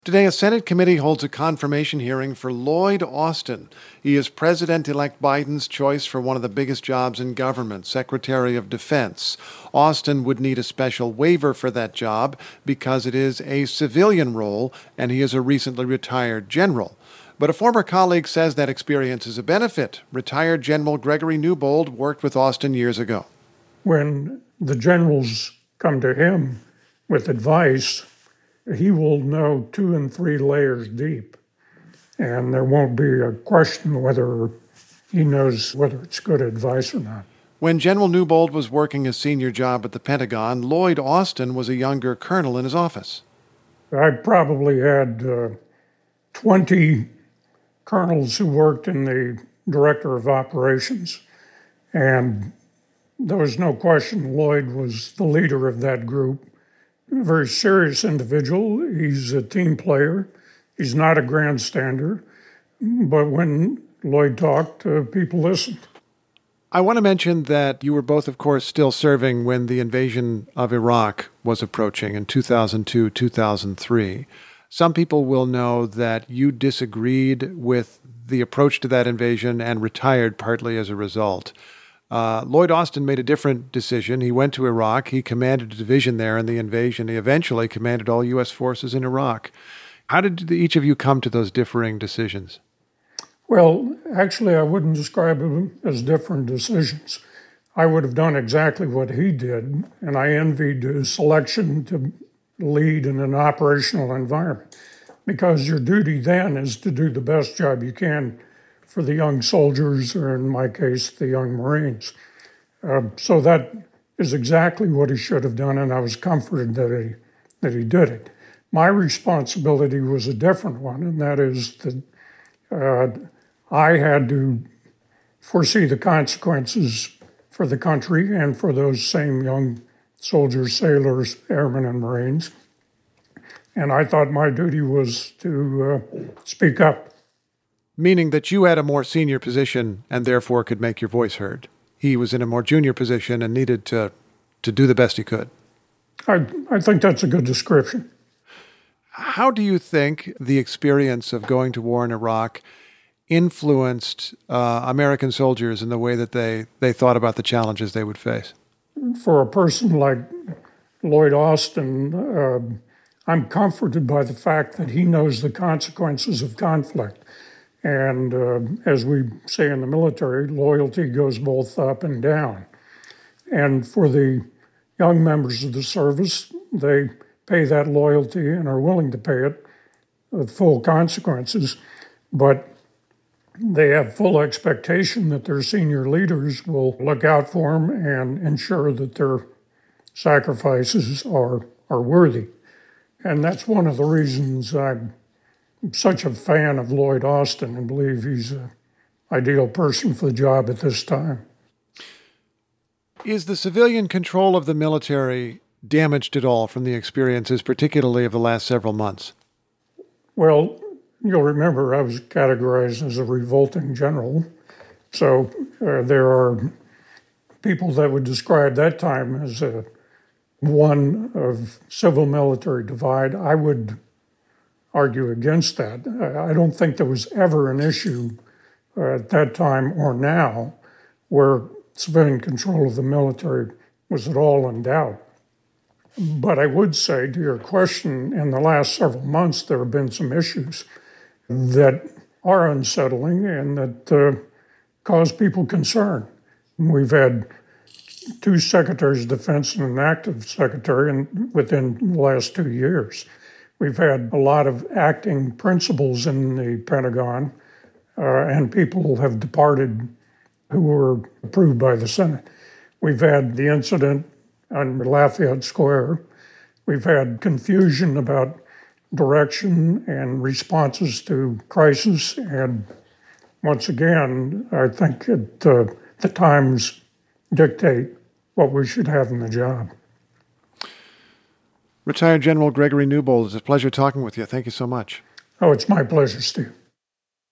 Today, a Senate committee holds a confirmation hearing for Lloyd Austin. He is President-elect Biden's choice for one of the biggest jobs in government, Secretary of Defense. Austin would need a special waiver for that job because it is a civilian role and he is a recently retired general. But a former colleague says that experience is a benefit. Retired General Gregory Newbold worked with Austin years ago. When the generals come to him with advice, he will know 2 and 3 layers deep, and there won't be a question whether he knows whether it's good advice or not. When General Newbold was working a senior job at the Pentagon, Lloyd Austin was a younger colonel in his office. I probably had 20 colonels who worked in the director of operations, and there was no question Lloyd was the leader of that group. A very serious individual. He's a team player. He's not a grandstander. But when Lloyd talked, people listened. I want to mention that you were both, of course, still serving when the invasion of Iraq was approaching in 2002, 2003. Some people will know that you disagreed with the approach to that invasion and retired partly as a result. Lloyd Austin made a different decision. He went to Iraq. He commanded a division there in the invasion. He eventually commanded all U.S. forces in Iraq. How did each of you come to those differing decisions? Well, actually, I wouldn't describe them as different decisions. I would have done exactly what he did, and I envied his selection to lead in an operational environment, because your duty then is to do the best job you can for the young soldiers, or in my case, the young Marines. So that is exactly what he should have done, and I was comforted that he did it. My responsibility was a different one, and that is that I had to foresee the consequences for the country and for those same young soldiers, sailors, airmen, and Marines. And I thought my duty was to speak up. Meaning that you had a more senior position and therefore could make your voice heard. He was in a more junior position and needed to do the best he could. I think that's a good description. How do you think the experience of going to war in Iraq influenced American soldiers in the way that they thought about the challenges they would face? For a person like Lloyd Austin, I'm comforted by the fact that he knows the consequences of conflict. And as we say in the military, loyalty goes both up and down. And for the young members of the service, they pay that loyalty and are willing to pay it with full consequences. But they have full expectation that their senior leaders will look out for them and ensure that their sacrifices are worthy. And that's one of the reasons I'm such a fan of Lloyd Austin and believe he's an ideal person for the job at this time. Is the civilian control of the military damaged at all from the experiences, particularly of the last several months? Well, you'll remember I was categorized as a revolting general. So there are people that would describe that time as one of civil-military divide. I would argue against that. I don't think there was ever an issue at that time or now where civilian control of the military was at all in doubt. But I would say, to your question, in the last several months, there have been some issues that are unsettling and that cause people concern. We've had 2 secretaries of defense and an active secretary within the last 2 years. We've had a lot of acting principals in the Pentagon, and people have departed who were approved by the Senate. We've had the incident on Lafayette Square. We've had confusion about direction and responses to crisis. And once again, I think the times dictate what we should have in the job. Retired General Gregory Newbold, it's a pleasure talking with you. Thank you so much. Oh, it's my pleasure, Steve.